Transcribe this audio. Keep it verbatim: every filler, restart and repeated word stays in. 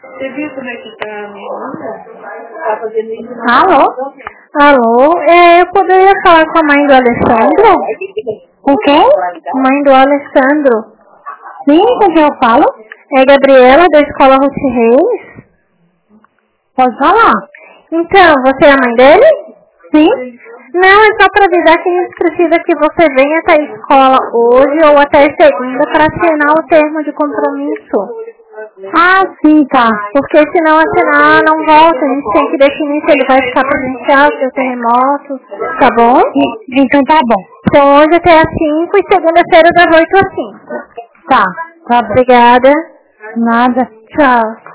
Você viu como é que tá a menina? Tá fazendo isso? Alô? Alô? É, eu poderia falar com a mãe do Alessandro? Com quem? Mãe do Alessandro. Sim, com quem eu falo? É Gabriela, da Escola Ruth Reis? Pode falar. Então, você é a mãe dele? Sim. Não, é só para avisar que a gente precisa que você venha até a escola hoje ou até segunda para assinar o termo de compromisso. Ah, sim, tá. Porque se não assinar, não volta. A gente tem que definir se ele vai ficar presencial, se é terremoto. Tá bom? E, então tá bom. Então hoje até às cinco e segunda-feira das oito às cinco. Tá, tá bom. Obrigada. Nada. Tchau.